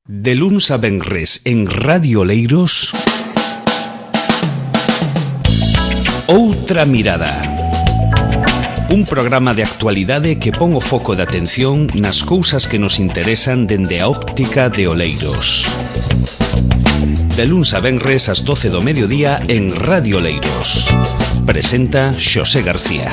De luns a venres en Radio Oleiros, Outra Mirada. Un programa de actualidade que pon o foco de atención nas cousas que nos interesan dende a óptica de Oleiros. De luns a venres ás 12 do mediodía en Radio Oleiros. Presenta Xosé García.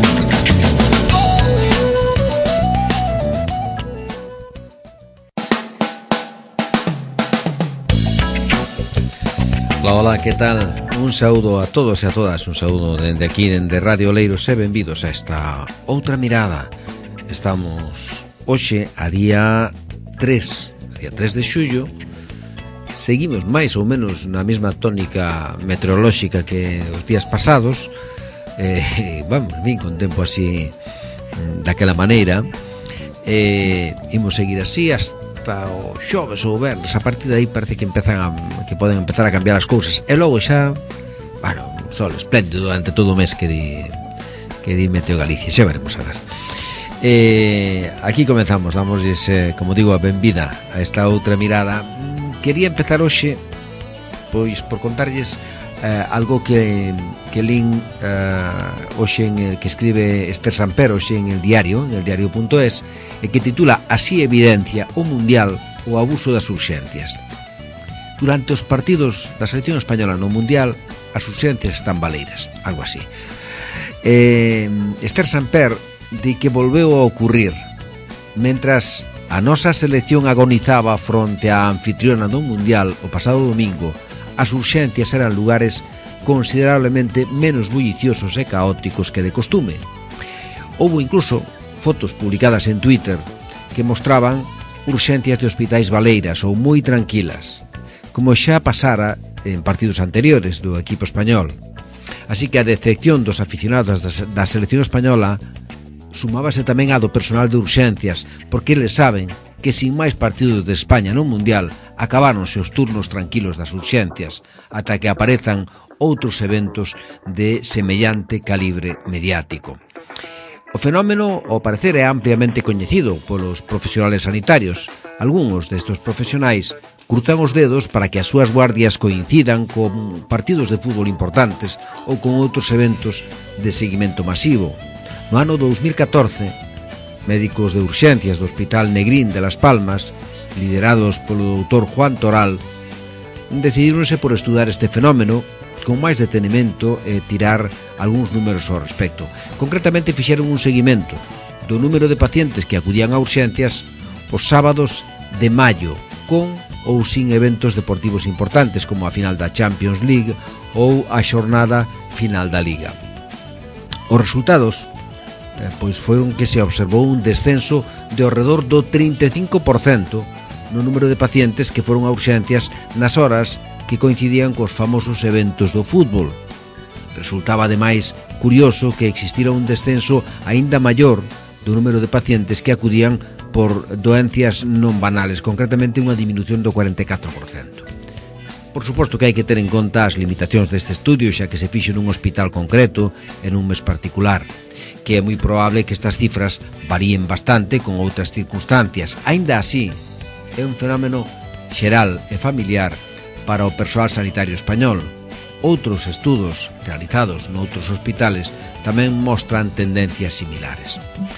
Hola, que tal? Un saúdo a todos e a todas, un saúdo dende aquí, dende Radio Oleiros, e benvidos a esta Outra Mirada. Estamos hoxe a día 3 de xullo. Seguimos máis ou menos na mesma tónica meteorolóxica que os días pasados. Vamos, vin con tempo así daquela maneira. Imos seguir así hasta o xoves ou vernes. A partir de aí parece que poden empezar a cambiar as cousas. E logo xa, bueno, sol espléndido durante todo o mes que di Meteo Galicia. Xa veremos a ver. Aquí comenzamos, damosles, como digo, a benvida a esta Outra Mirada. Quería empezar hoxe pois por contarlles algo que lin hoxe que escribe Esther Samper hoxe en el diario.es, e que titula "Así evidencia o Mundial o abuso das urxencias". Durante os partidos da selección española no Mundial, as urxencias están baleiras, algo así. Esther Samper di que volveu a ocurrir mentras a nosa selección agonizaba fronte á anfitriona do Mundial o pasado domingo. As urxencias eran lugares considerablemente menos bulliciosos e caóticos que de costume. Houbo incluso fotos publicadas en Twitter que mostraban urxencias de hospitais baleiras ou moi tranquilas, como xa pasara en partidos anteriores do equipo español. Así que a decepción dos aficionados da selección española sumábase tamén a do personal de urxencias, porque eles saben que sin máis partidos de España no Mundial acabáronse os turnos tranquilos das urxencias ata que aparezan outros eventos de semellante calibre mediático. O fenómeno, ao parecer, é ampliamente coñecido polos profesionales sanitarios. Algúns destes profesionais cruzan os dedos para que as súas guardias coincidan con partidos de fútbol importantes ou con outros eventos de seguimento masivo. No ano 2014, médicos de urxencias do Hospital Negrín de Las Palmas, liderados polo doutor Juan Toral, decidíronse por estudar este fenómeno con máis detenimento e tirar algúns números ao respecto. Concretamente fixeron un seguimento do número de pacientes que acudían a urxencias os sábados de maio, con ou sin eventos deportivos importantes como a final da Champions League ou a xornada final da Liga. Os resultados pois foron que se observou un descenso de ao redor do 35% no número de pacientes que foron a urxencias nas horas que coincidían cos famosos eventos do fútbol. Resultaba ademais curioso que existira un descenso aínda maior do número de pacientes que acudían por doencias non banales, concretamente unha diminución do 44%. Por suposto que hai que ter en conta as limitacións deste estudio, xa que se fixo nun hospital concreto en un mes particular, que é moi probable que estas cifras varíen bastante con outras circunstancias. Aínda así, é un fenómeno xeral e familiar para o persoal sanitario español. Outros estudos realizados noutros hospitales tamén mostran tendencias similares.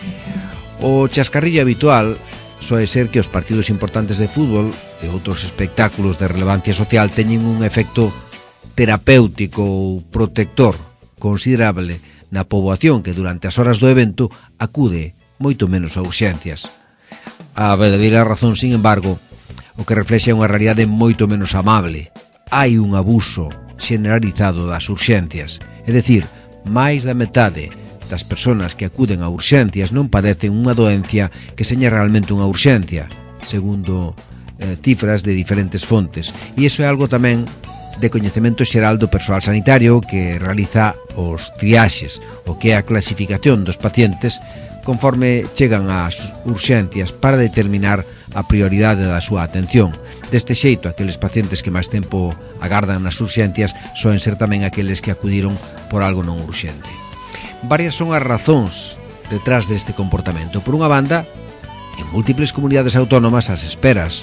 O chascarrillo habitual soe ser que os partidos importantes de fútbol e outros espectáculos de relevancia social teñen un efecto terapéutico ou protector considerable na poboación que durante as horas do evento acude moito menos a urxencias. A verdadeira razón, sin embargo, o que reflexa é unha realidade moito menos amable. Hai un abuso generalizado das urxencias, é dicir, máis da metade das persoas que acuden a urxencias non padecen unha doencia que seña realmente unha urxencia, segundo cifras de diferentes fontes. E iso é algo tamén de coñecemento xeral do persoal sanitario que realiza os triaxes, o que é a clasificación dos pacientes conforme chegan ás urxencias para determinar a prioridade da súa atención. Deste xeito, aqueles pacientes que máis tempo agardan nas urxencias soen ser tamén aqueles que acudiron por algo non urxente. Varias son as razóns detrás deste comportamento. Por unha banda, en múltiples comunidades autónomas as esperas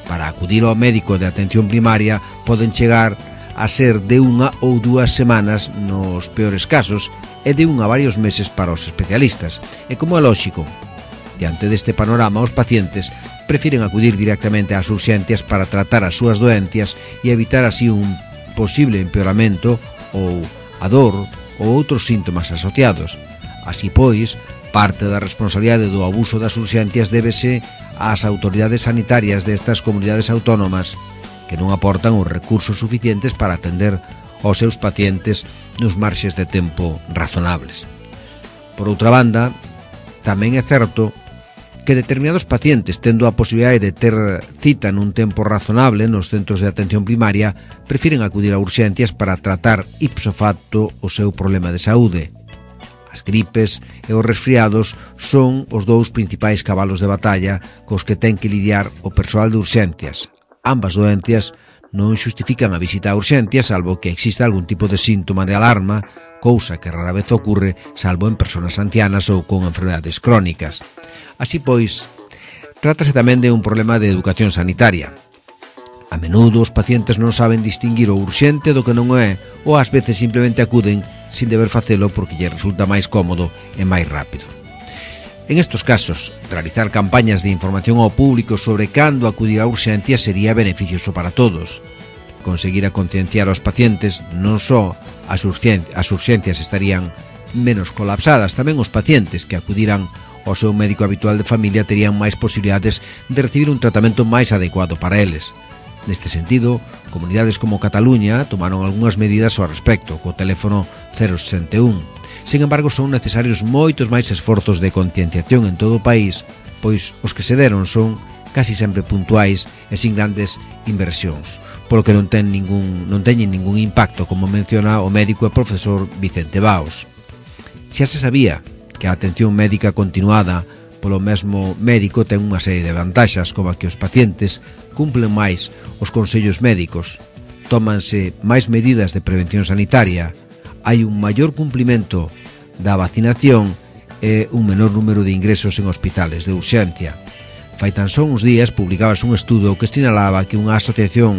para acudir ao médico de atención primaria poden chegar a ser de 1 ou 2 semanas nos peores casos e de 1 a varios meses para os especialistas. E como é lóxico, diante deste panorama, os pacientes prefiren acudir directamente ás urxencias para tratar as súas doencias e evitar así un posible empeoramento ou a dor ou outros síntomas asociados. Así pois, parte da responsabilidade do abuso das urxencias débese ás autoridades sanitarias destas comunidades autónomas que non aportan os recursos suficientes para atender aos seus pacientes nos marxes de tempo razonables. Por outra banda, tamén é certo que determinados pacientes, tendo a posibilidade de ter cita nun tempo razonable nos centros de atención primaria, prefiren acudir a urxencias para tratar ipso facto o seu problema de saúde. As gripes e os resfriados son os dous principais cabalos de batalla cos que ten que lidiar o persoal de urxencias. Ambas doencias non xustifican a visita a urxencias salvo que exista algún tipo de síntoma de alarma, cousa que rara vez ocorre salvo en persoas ancianas ou con enfermedades crónicas. Así pois, trátase tamén de un problema de educación sanitaria. A menudo os pacientes non saben distinguir o urxente do que non é, ou ás veces simplemente acuden sin deber facelo porque lle resulta máis cómodo e máis rápido. En estos casos, realizar campañas de información ao público sobre cando acudir a urxencias sería beneficioso para todos. Conseguir a concienciar aos pacientes non só as urxencias estarían menos colapsadas, tamén os pacientes que acudiran ao seu médico habitual de familia terían máis posibilidades de recibir un tratamento máis adecuado para eles. Neste sentido, comunidades como Cataluña tomaron algunhas medidas ao respecto, co teléfono 061. Sin embargo, son necesarios moitos máis esforzos de concienciación en todo o país, pois os que se deron son casi sempre puntuais e sin grandes inversións, polo que non teñen ningún impacto, como menciona o médico e profesor Vicente Baos. Xa se sabía que a atención médica continuada polo mesmo médico ten unha serie de vantaxas, como a que os pacientes cumplen máis os consellos médicos, tómanse máis medidas de prevención sanitaria, hai un maior cumplimento da vacinación e un menor número de ingresos en hospitales de urxencia. Fai tan só uns días publicabas un estudo que sinalaba unha asociación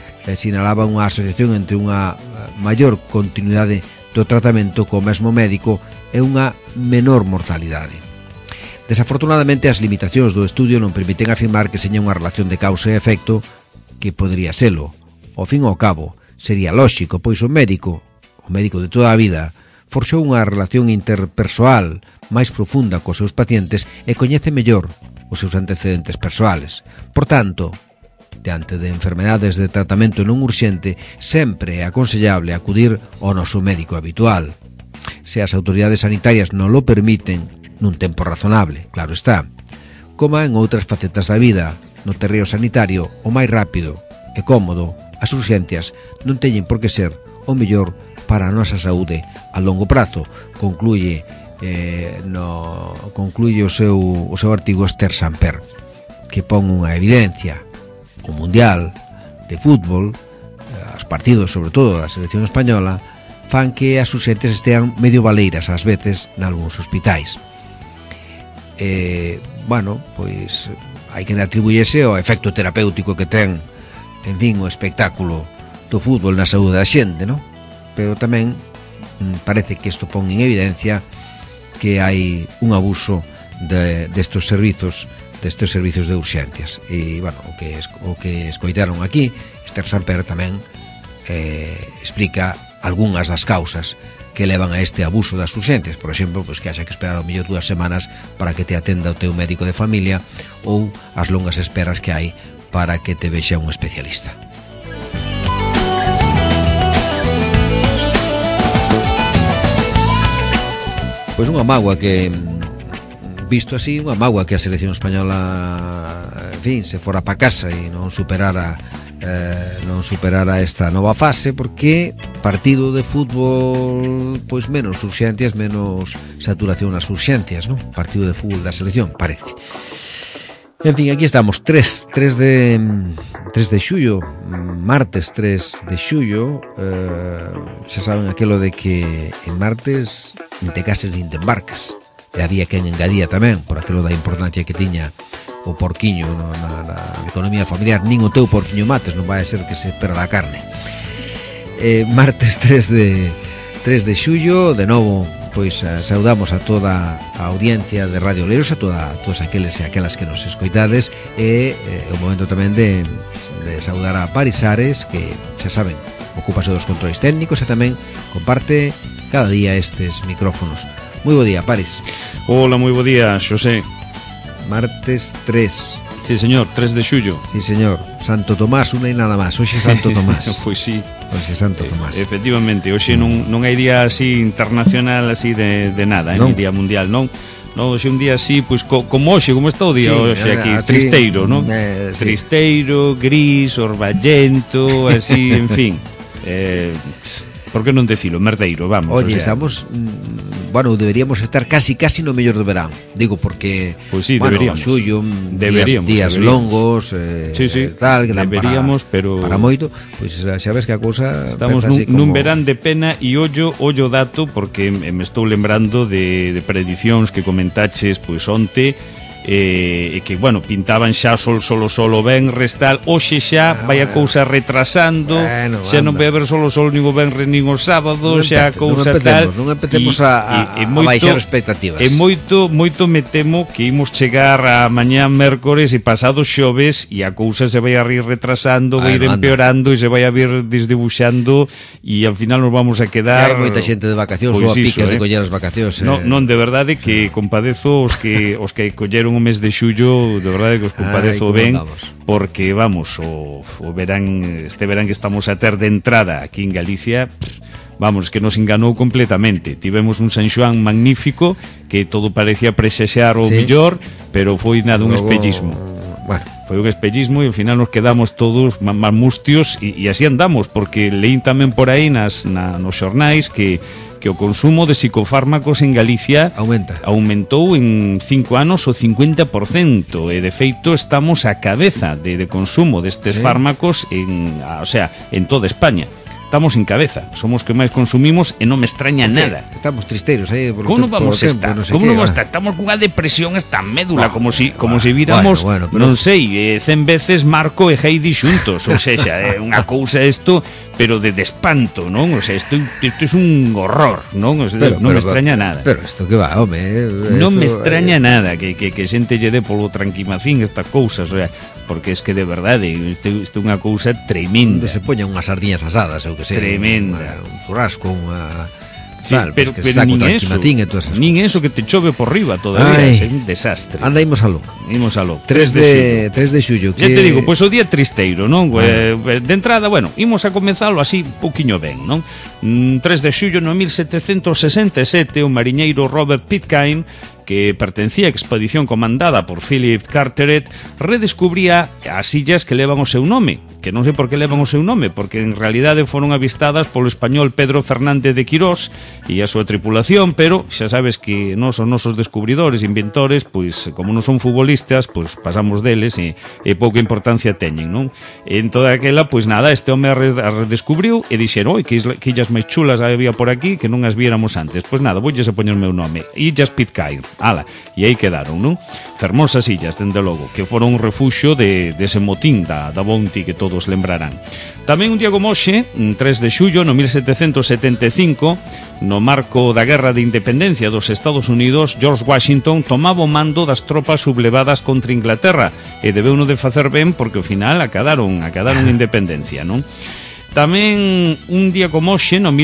entre unha maior continuidade do tratamento co mesmo médico e unha menor mortalidade. Desafortunadamente, as limitacións do estudio non permiten afirmar que seña unha relación de causa e efecto que podría selo. Ao fin e ao cabo, sería lóxico, pois o médico de toda a vida, forxou unha relación interpersoal máis profunda cos seus pacientes e coñece mellor os seus antecedentes persoales. Por tanto, diante de enfermedades de tratamento non urxente, sempre é aconsellable acudir ao noso médico habitual. Se as autoridades sanitarias non lo permiten, nun tempo razonable, claro está. Como en outras facetas da vida, no terreo sanitario, o máis rápido e cómodo, as urxencias non teñen por que ser o mellor para a nosa saúde a longo prazo, concluye o seu artigo Esther Samper, que pon unha evidencia. O Mundial de Fútbol, os partidos, sobre todo da selección española, fan que as urxencias estean medio baleiras ás veces nalgúns hospitais. Pois hai que atribúyese ao efecto terapéutico que ten, en fin, o espectáculo do fútbol na saúde da xente, non? Pero tamén parece que isto pon en evidencia que hai un abuso destes servizos de urxencias. E, o que escoitaron aquí, Esther Samper tamén explica algunhas das causas que levan a este abuso das urxencias. Por exemplo, que haxa que esperar ao mellor 2 semanas para que te atenda o teu médico de familia ou as longas esperas que hai para que te vexa un especialista. Pois unha mágoa que, visto así, unha mágoa que a selección española, en fin, se fora pa casa e non superara esta nova fase, porque partido de fútbol, pois menos urxencias, menos saturación nas urxencias, non? Partido de fútbol da selección, parece. En fin, aquí estamos, 3 de xullo, martes 3 de xullo. Xa saben aquelo de que en martes nin te cases nin te embarcas. E había quen engadía tamén, por aquilo da importancia que tiña o porquiño na economía familiar, nin o teu porquiño mates, non vai a ser que se perda a carne. Martes 3 de xullo, de novo, pois saudamos a toda a audiencia de Radio Oleiros, a todos aqueles e aquelas que nos escoitades, e o momento tamén de saudar a Paris Ares, que xa saben, ocúpase dos controis técnicos e tamén comparte cada día estes micrófonos. Moi bo día, Paris. Hola, moi bo día, Xosé. Martes 3. Sí, señor, 3 de xullo. Sí, señor. Santo Tomás, unha e nada máis. Hoxe Santo Tomás. Pois sí. Hoxe Santo Tomás. Efectivamente, hoxe non hai día así internacional así de nada, ni día mundial, non? Non, hoxe un día así, pois como hoxe, como está o día hoxe aquí, tristeiro, non? Sí. Tristeiro, gris, orballento, así, en fin. Por que non decilo, merdeiro, vamos. Oye, estamos, bueno, deberíamos estar casi no mellor do verán. Digo, porque, pues sí, bueno, deberíamos. Xullo, días longos, tal, que dan deberíamos, para moito, pois xa ves que a cousa... Estamos nun verán de pena e ollo dato, porque me estou lembrando de predicións que comentaches, pois onte, e que, bueno, pintaban xa sol venres tal, hoxe xa vai a cousa retrasando, xa non vai haber sol nin o venres nin o sábado, xa a cousa tal. Non empecemos a baixar expectativas. E moito me temo que imos chegar a mañá mércores e pasado xoves e a cousa se vai a ir retrasando, vai ir empeorando e se vai a vir desdibuxando e ao final nos vamos a quedar... Hai moita xente de vacacións ou a piques de coller as vacacións. Non, de verdade que compadezo os que colleron o mes de xullo, de verdade que os compadezo ben, porque vamos, este verán que estamos a ter de entrada aquí en Galicia, vamos, que nos enganou completamente. Tivemos un San Xoán magnífico, que todo parecía prexaxar o mellor, pero foi nada, un espellismo. Bueno, foi un espellismo e ao final nos quedamos todos mustios e así andamos, porque leín tamén por aí nos xornais que o consumo de psicofármacos en Galicia aumentou en 5 anos o 50%, e de feito estamos a cabeza de consumo destes fármacos en toda España. Estamos en cabeza, somos que máis consumimos e non me extraña nada. Estamos tristeiros aí. Como non vamos a estar? Como non vamos a estar? Estamos cunha depresión esta médula, como si viramos, non sei, 100 veces Marco e Heidi xuntos, ou seja, unha cousa isto, pero de espanto, non? O sea, isto é un horror, non? O sea, non me extraña nada. Pero isto que va, home, non me extraña nada que xente lle dé polo tranquimacín estas cousas, o sea, porque es que de verdade isto é unha cousa tremenda. Onde se poñan unhas sardiñas asadas, ou que sei, tremenda, un churrasco, unha... Sí, pero nin eso que te chove por riba todavía, é un desastre. Anda, imos aló. 3 de xullo. Ya te digo, pois o día tristeiro, non? De entrada, bueno, imos a comenzalo así un pouquiño ben, non? 3 de xullo no 1767 o mariñeiro Robert Pitcairn, que pertencía á expedición comandada por Philip Carteret, redescubría as illas que levan o seu nome, que non sei por que levan o seu nome, porque en realidade foron avistadas polo español Pedro Fernández de Quirós e a súa tripulación, pero xa sabes que nós, os nosos descubridores, inventores, pois como non son futbolistas, pois pasamos deles e pouca importancia teñen, non? En toda aquela, pois nada, este home a redescubriu e dixeron, oi, que illas máis chulas había por aquí que non as viéramos antes. Pois nada, voulles a poñer o meu nome, Illas Pitcairn. Ala, e aí quedaron, non? Fermosas illas, dende logo, que foron un refuxio dese motín da Bounty que todos lembrarán. Tamén un día como hoxe, 3 de xullo, no 1775, no marco da Guerra de Independencia dos Estados Unidos, George Washington tomaba o mando das tropas sublevadas contra Inglaterra e debeuno de facer ben porque ao final acadaron independencia, non? Tamén un día como hoxe, no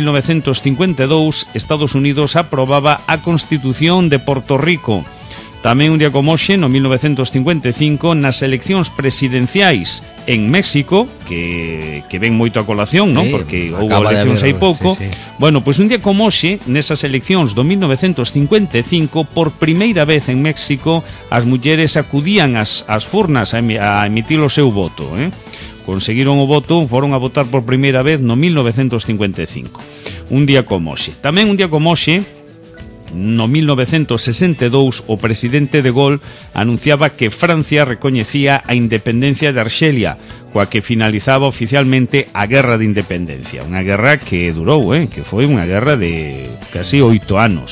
1952, Estados Unidos aprobaba a Constitución de Porto Rico. Tamén un día como hoxe, no 1955, nas eleccións presidenciais en México, que ven moito a colación, non? Porque houve eleccións hai pouco. Bueno, pois un día como hoxe, nesas eleccións do 1955, por primeira vez en México, as mulleres acudían ás furnas a emitir o seu voto, conseguiron o voto, foron a votar por primeira vez no 1955. Un día como hoxe. Tamén un día como hoxe, no 1962, o presidente de Gaulle anunciaba que Francia recoñecía a independencia de Arxelia, coa que finalizaba oficialmente a Guerra de Independencia. Unha guerra que durou, que foi unha guerra de casi 8 anos.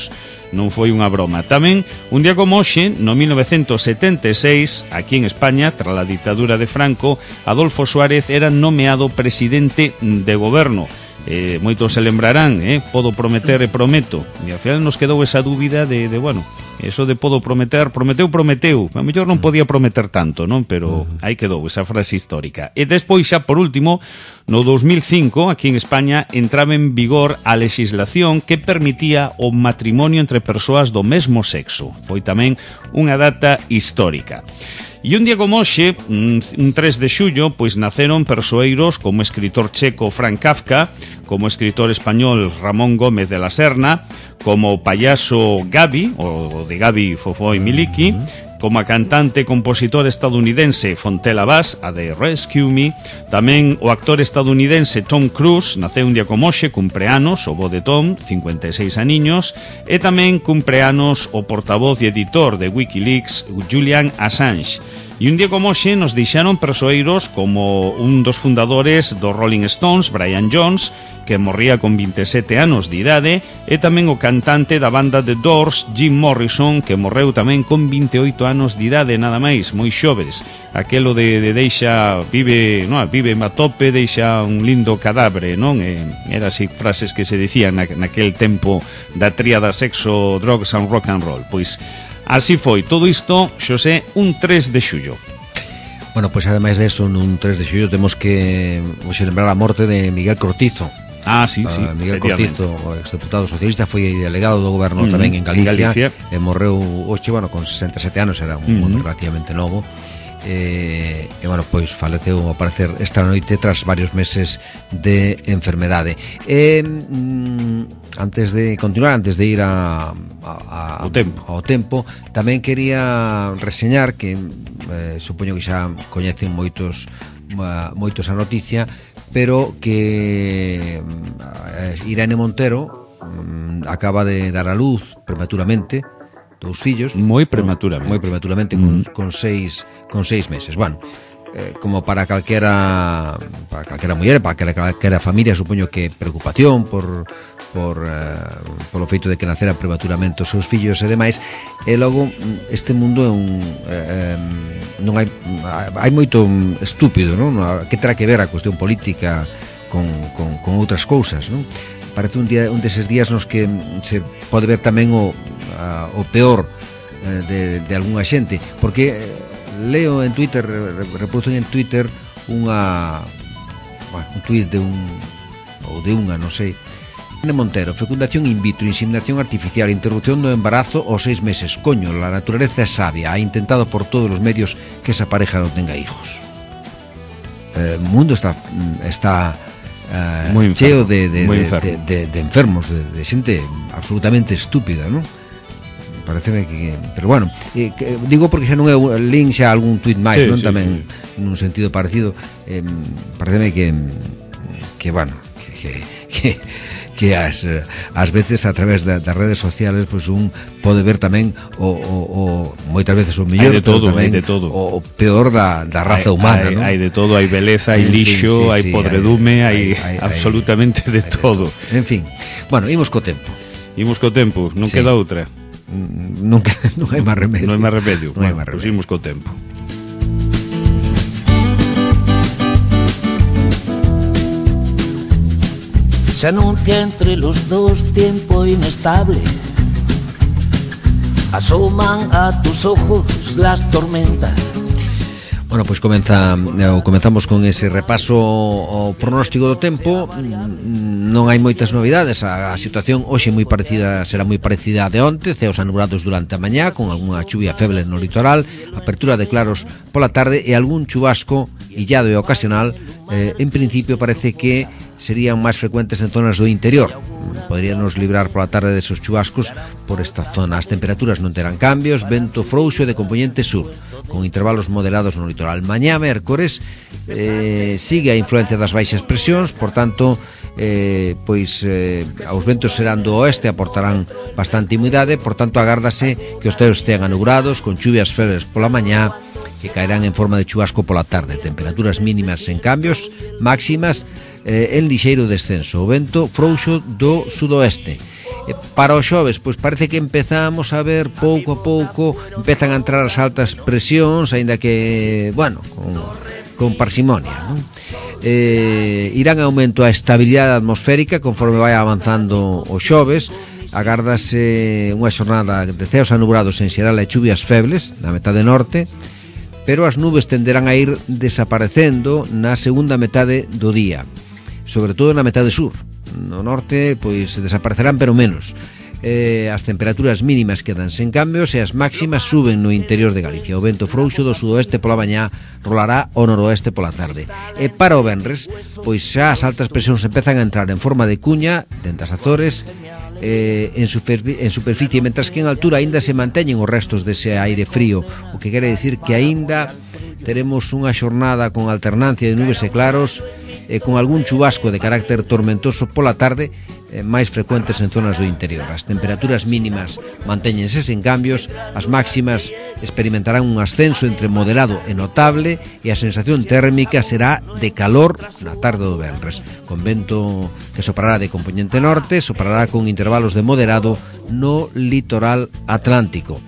non foi unha broma. Tamén, un día como hoxe, no 1976, aquí en España, tras a ditadura de Franco, Adolfo Suárez era nomeado presidente de goberno. Moitos se lembrarán, podo prometer e prometo. E ao final nos quedou esa dúbida de bueno, eso de podo prometer, prometeu. A mellor non podía prometer tanto, non? Pero aí quedou esa frase histórica. E despois xa, por último, no 2005, aquí en España, entraba en vigor a legislación que permitía o matrimonio entre persoas do mesmo sexo. Foi tamén unha data histórica. E un día como hoxe, un 3 de xullo, pois naceron persoeiros como o escritor checo Franz Kafka, como o escritor español Ramón Gómez de la Serna, como o payaso Gabi, o de Gabi, Fofó e Miliki, como a cantante e compositor estadounidense Fontella Bass, a de Rescue Me, tamén o actor estadounidense Tom Cruise, naceu un día como hoxe, cumpleanos, o bo de Tom, 56 aniños, e tamén cumpleanos o portavoz e editor de Wikileaks, Julian Assange. E un día como hoxe nos deixaron persoeiros como un dos fundadores dos Rolling Stones, Brian Jones, que morría con 27 anos de idade, e tamén o cantante da banda The Doors, Jim Morrison, que morreu tamén con 28 anos de idade, nada máis, moi xoves. Aquelo de deixa, vive a tope, deixa un lindo cadáver, non? Era así frases que se dicían naquel tempo da tríada sexo, drugs and rock and roll. Pois así foi todo isto, Xosé, un 3 de xullo. Bueno, pois ademais de eso, nun 3 de xullo temos que lembrar a morte de Miguel Cortizo. Sí, Miguel Cortizo, o exdeputado socialista, foi delegado do goberno tamén en Galicia. E morreu hoxe, con 67 anos, era un mundo relativamente novo. E pois faleceu ao parecer esta noite tras varios meses de enfermedade. Antes de continuar, antes de ir ao tempo, tamén quería reseñar que supoño que xa coñecen moitos a noticia, pero que Irene Montero acaba de dar a luz prematuramente 2 fillos. Moi prematuramente. Con 6 meses. Bueno, como para calquera muller, para calquera familia, supoño que preocupación polo feito de que naceran prematuramente os seus fillos e demais. E logo este mundo é non hai moito estúpido, non? Que terá que ver a cuestión política con outras cousas, non? Parece un deses días nos que se pode ver tamén o peor de algunha xente, porque leo en Twitter, reproducen en Twitter un tuit de unha, non sei, Montero: fecundación in vitro, inseminación artificial, interrupción do embarazo aos 6 meses. Coño, la naturaleza es sabia, ha intentado por todos los medios que esa pareja no tenga hijos. El mundo está cheo de enfermos, de xente absolutamente estúpida, non? Pareceme que... Pero bueno, digo porque xa non é el link, xa algún tuit máis, non? Tamén nun sentido parecido. Pareceme que ás veces a través das redes sociales pois un pode ver tamén o moitas veces o mellor, hai de todo, o peor da raza humana, non? Hai de todo, hai beleza, hai lixo, hai podredume, hai absolutamente de todo. En fin, bueno, imos co tempo, non queda outra. Non hai máis remedio. Pois imos co tempo. Se anuncia entre los dos tiempo inestable. Asoman a tus ojos las tormentas. Bueno, pois comenzamos con ese repaso ao pronóstico do tempo. Non hai moitas novidades. A situación hoxe será moi parecida a de onte. Ceos anublados durante a mañá, con algunha chuvia feble no litoral, apertura de claros pola tarde e algún chubasco illado e ocasional. En principio parece que serían máis frecuentes en zonas do interior. Poderíanos librar pola tarde desos chubascos por esta zona. As temperaturas non terán cambios, vento frouxo de componente sur, con intervalos moderados no litoral. Mañá, mércores, sigue a influencia das baixas presións, por tanto, os ventos serán do oeste, aportarán bastante humidade, por tanto, agárdase que os ceos estean anubrados, con chuvias febles pola mañá, que caerán en forma de chubasco pola tarde. Temperaturas mínimas sen cambios, máximas en lixeiro descenso. O vento frouxo do sudoeste. Para os xoves, pois parece que empezamos a ver pouco a pouco, empezan a entrar as altas presións, aínda que, bueno, con parsimonia, non? Irán aumento a estabilidade atmosférica conforme vai avanzando os xoves. Agárdase unha xornada de ceos anubrados en xeral e chuvias febles na metade norte, pero as nubes tenderán a ir desaparecendo na segunda metade do día, sobre todo na metade sur. No norte, pois, desaparecerán, pero menos. As temperaturas mínimas quedan sen cambios e as máximas suben no interior de Galicia. O vento frouxo do sudoeste pola mañá rolará ao noroeste pola tarde. E para o venres, pois xa as altas presións empezan a entrar en forma de cuña dende as Azores, en superficie, mentras que en altura aínda se manteñen os restos dese aire frío, o que quere dicir que aínda teremos unha xornada con alternancia de nubes e claros, con algún chubasco de carácter tormentoso pola tarde, máis frecuentes en zonas do interior. As temperaturas mínimas mantéñense sen cambios, as máximas experimentarán un ascenso entre moderado e notable e a sensación térmica será de calor na tarde do venres, con vento que soprará de compoñente norte, soprará con intervalos de moderado no litoral atlántico.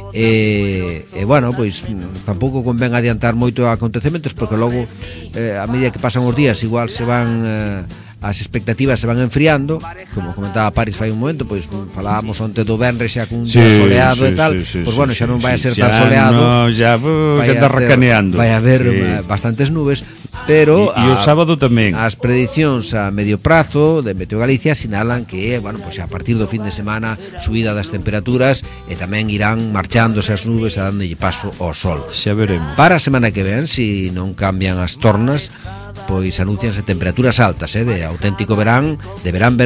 Bueno, pois tampouco convén adiantar moito acontecementos, porque logo a medida que pasan os días igual se van as expectativas se van enfriando, como comentaba Paris fai un momento, pois falábamos onte do venres xa cun día soleado e tal, pois bueno, xa non vai a ser tan soleado, xa está racaneando, vai a haber bastantes nubes, pero e o sábado tamén. As predicións a medio prazo de Meteo Galicia sinalan que, bueno, pois a partir do fin de semana subida das temperaturas e tamén irán marchándose as nubes e dándolle paso ao sol. Xa veremos. Para a semana que ven, se non cambian as tornas, pois anuncianse temperaturas altas, de auténtico verán, de verán,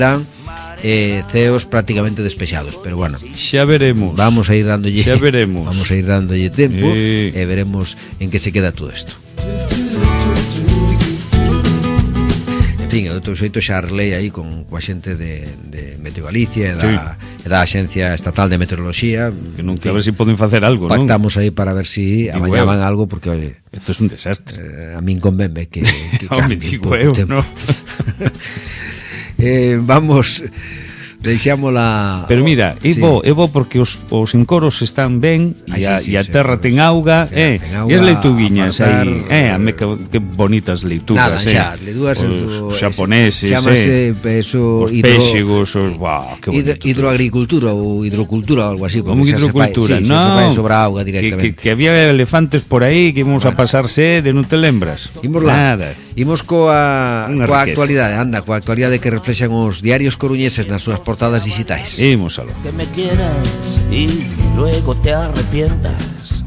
ceos prácticamente despexados, pero bueno, xa veremos. Vamos a ir dándolle, xa veremos. Vamos a ir dándolle tempo e veremos en que se queda todo isto. En fin, de outro xeito xa arlei aí con coa xente de Meteo Galicia e da Axencia Estatal de Meteoroloxía, que non, que a ver se poden facer algo, non? Pactamos aí para ver se amañaban algo, porque, oye, isto é un desastre. A min convenme que cambie un pouco o tempo. No? Vamos, deixámola. Pero mira, é bo porque os encoros están ben e a terra ten auga, e as leituguiñas aí, que bonitas leitugas, nada, xa, leitugas os xaponeses, chamase eso, os péxegos, que bonitos. Hidroagricultura ou hidrocultura ou algo así, como hidrocultura, se fai sobre a auga directamente. Que había elefantes por aí que íbamos a pasar sede, non te lembras? Imos lá. Nada. Imos coa actualidade, coa actualidade que reflexan os diarios coruñeses nas súas portadas digitais. Imos aló. Que me quieras y luego te arrepientas.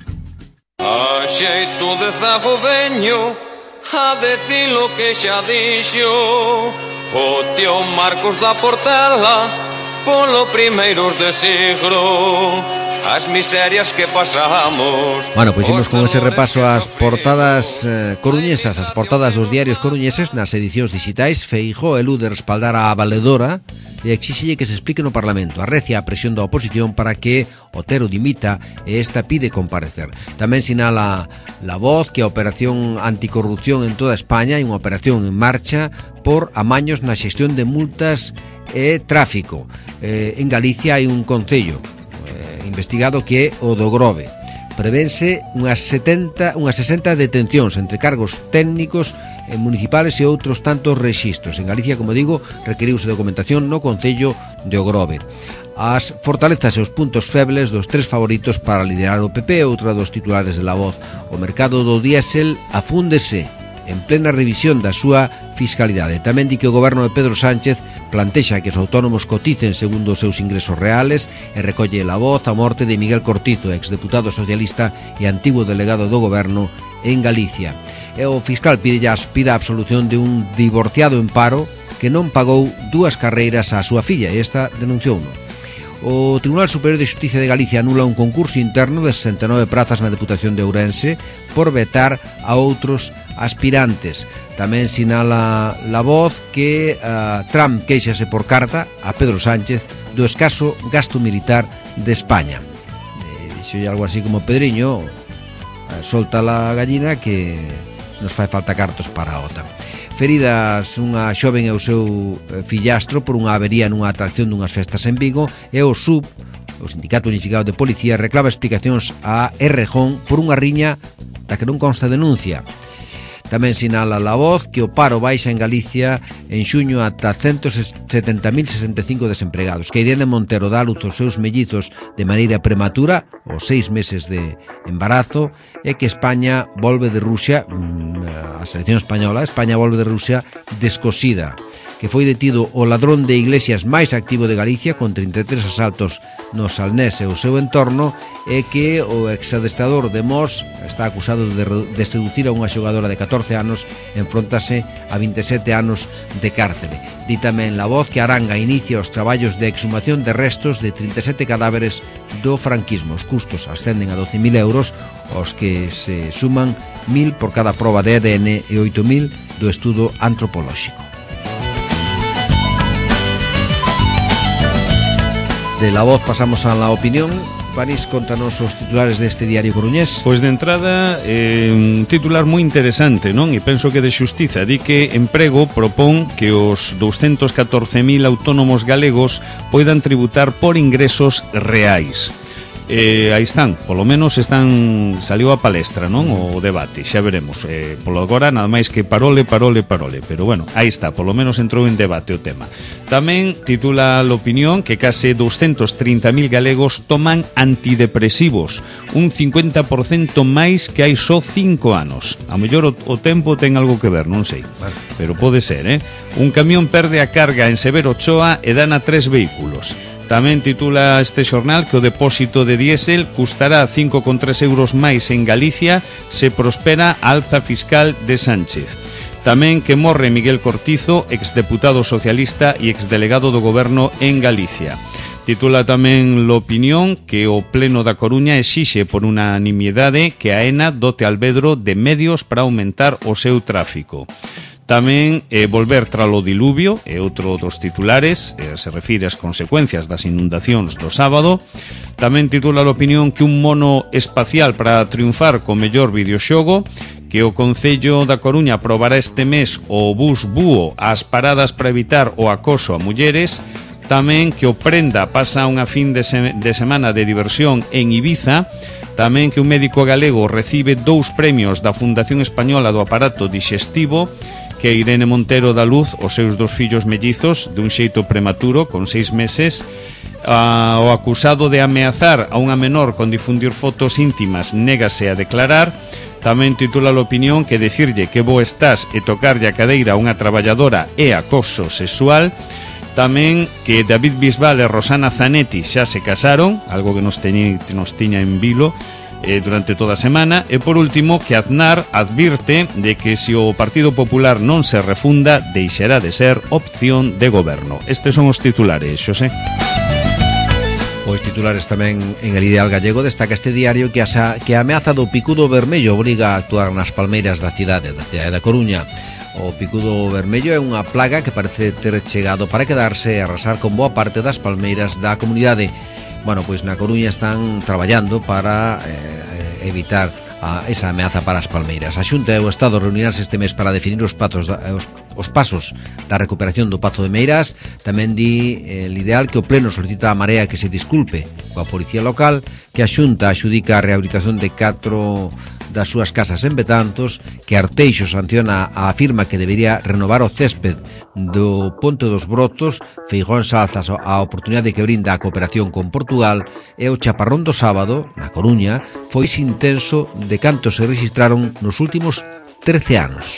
A xeito de zago veño a decir lo que xa dixo o tío Marcos da Portela polo primeiros de siglo. As miserias que pasamos. Bueno, pois imos con ese repaso ás portadas coruñesas, as portadas dos diarios coruñeses nas edicións digitais. Feijóo elude respaldar a valedora e exíxelle que se explique no Parlamento. Arrecia a presión da oposición para que Otero dimita e esta pide comparecer. Tamén sinala La Voz que a operación anticorrupción en toda España é unha operación en marcha por amaños na xestión de multas e tráfico. En Galicia hai un concello investigado que é o do Grove. Prevense unhas 60 detencións entre cargos técnicos municipales e outros tantos rexistros. En Galicia, como digo, requeriuse documentación no concello de O Grove. As fortalezas e os puntos febles dos tres favoritos para liderar o PP, outra dos titulares de La Voz. O mercado do diésel afúndese en plena revisión da súa fiscalidade. Tamén di que o goberno de Pedro Sánchez plantexa que os autónomos coticen segundo os seus ingresos reales e recolle La Voz a morte de Miguel Cortizo, exdeputado socialista e antigo delegado do goberno en Galicia. E o fiscal pide a absolución de un divorciado en paro que non pagou 2 carreiras á súa filla e esta denunciouno. O Tribunal Superior de Xustiza de Galicia anula un concurso interno de 69 prazas na Deputación de Ourense por vetar a outros aspirantes. Tamén sinala La Voz que Trump queixase por carta a Pedro Sánchez do escaso gasto militar de España. Dixo algo así como: Pedriño, solta la gallina que nos fai falta cartos para a OTAN. Feridas unha xoven e o seu fillastro por unha avería nunha atracción dunhas festas en Vigo, e o SUB, o Sindicato Unificado de Policía, reclama explicacións a Errejón por unha riña da que non consta denuncia. Tamén sinala La Voz que o paro baixa en Galicia en xuño ata 170.065 desempregados, que Irene Montero dá a luz os seus mellizos de maneira prematura, aos 6 meses de embarazo, e que España volve de Rusia, a selección española, España volve de Rusia descosida, que foi detido o ladrón de iglesias máis activo de Galicia con 33 asaltos no Salnés e o seu entorno, e que o exadestrador de Mos está acusado de seducir a unha xogadora de 14 anos, enfrontase a 27 anos de cárcere. Di tamén La Voz que Aranga inicia os traballos de exhumación de restos de 37 cadáveres do franquismo. Os custos ascenden a 12.000 euros, os que se suman 1.000 por cada proba de ADN e 8.000 do estudo antropolóxico. De La Voz pasamos a La Opinión. París, contanos os titulares deste diario coruñés. Pois de entrada, un titular moi interesante, non? E penso que de xustiza. Di que Emprego propón que os 214.000 autónomos galegos poidan tributar por ingresos reais. Aí están, polo menos saliu a palestra, non? O debate, xa veremos. Polo agora, nada máis que parole, pero bueno, aí está, polo menos entrou en debate o tema. Tamén titula a Opinión que case 230.000 galegos toman antidepresivos, un 50% máis que hai só 5 anos. A mellor o tempo ten algo que ver, non sei, pero pode ser, Un camión perde a carga en Severo Ochoa e dana 3 vehículos. Tamén titula este xornal que o depósito de diésel custará 5,3 euros máis en Galicia se prospera a alza fiscal de Sánchez. Tamén que morre Miguel Cortizo, exdeputado socialista e exdelegado do goberno en Galicia. Titula tamén L'Opinión que o Pleno da Coruña exixe por unanimidade que a ENA dote Alvedro de medios para aumentar o seu tráfico. Tamén volver tralo diluvio é outro dos titulares, se refire ás consecuencias das inundacións do sábado. Tamén titula a Opinión que un mono espacial para triunfar co mellor videoxogo, que o Concello da Coruña aprobará este mes o bus búho ás paradas para evitar o acoso a mulleres. Tamén que o Prenda pasa unha fin de semana de diversión en Ibiza. Tamén que un médico galego recibe 2 premios da Fundación Española do Aparato Dixestivo, que Irene Montero dá luz os seus 2 fillos mellizos dun xeito prematuro, con 6 meses. O acusado de ameazar a unha menor con difundir fotos íntimas négase a declarar. Tamén titula a Opinión que decirlle que bo estás e tocarlle a cadeira a unha traballadora é acoso sexual. Tamén que David Bisbal e Rosana Zanetti xa se casaron, algo que nos tiña en vilo durante toda a semana. E por último que Aznar advirte de que se o Partido Popular non se refunda deixará de ser opción de goberno. Estes son os titulares, Xosé. Os titulares tamén en El Ideal Gallego destaca este diario que a ameaza do picudo vermello obriga a actuar nas palmeiras da cidade da Coruña. O picudo vermello é unha plaga que parece ter chegado para quedarse e arrasar con boa parte das palmeiras da comunidade. Bueno, pois na Coruña están traballando para evitar esa ameaza para as palmeiras. A Xunta e o Estado reuniránse este mes para definir os pasos da recuperación do Pazo de Meirás. Tamén di El Ideal que o Pleno solicita a Marea que se disculpe coa Policía Local, que a Xunta axudica a rehabilitación de 4 das súas casas en Betanzos, que Arteixo sanciona a firma que debería renovar o césped do Ponte dos Brotos. Feijóo ensalza a oportunidade que brinda a cooperación con Portugal, e o chaparrón do sábado, na Coruña, foi intenso de cantos se registraron nos últimos 13 anos.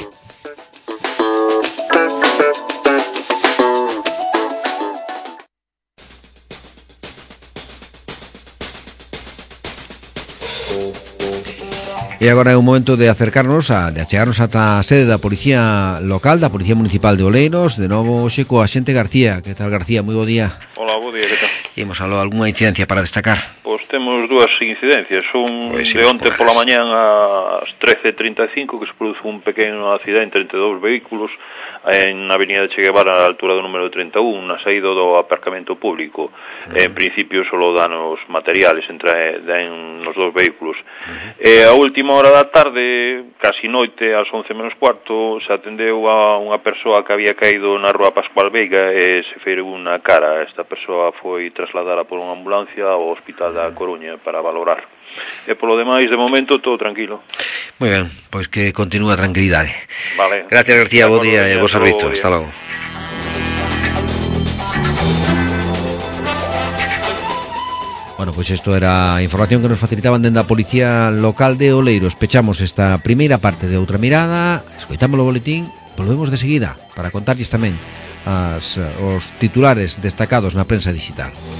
E agora é o momento de acercarnos, de achegarnos ata a sede da Policía Local, da Policía Municipal de Oleiros. De novo, hoxe coa Xente García. Que tal, García? Moi bo día. Hola, bo día, que tal? Imos a algunha incidencia para destacar? Pois temos dúas incidencias. Un Pois, de onte pola mañán ás 13:35 que se produce un pequeno accidente entre dous vehículos en Avenida de Che Guevara, a altura do número 31, na saída do aparcamento público. En principio solo danos materiales den nos dous vehículos. A última hora da tarde, casi noite, ás 11 menos cuarto, se atendeu a unha persoa que había caído na rúa Pascual Veiga e se feriu na cara. Esta persoa foi trasladada por unha ambulancia ao Hospital da Coruña para valorar. E polo demais, de momento, todo tranquilo. Moi ben, pois que continúa a tranquilidade. Vale. Gracias, García, bo día e bo servizo. Hasta logo. Bueno, pois isto era a información que nos facilitaban dende a Policía Local de Oleiros. Pechamos esta primeira parte de Outra Mirada, escoitamos o boletín, volvemos de seguida para contarlles tamén os titulares destacados na prensa digital.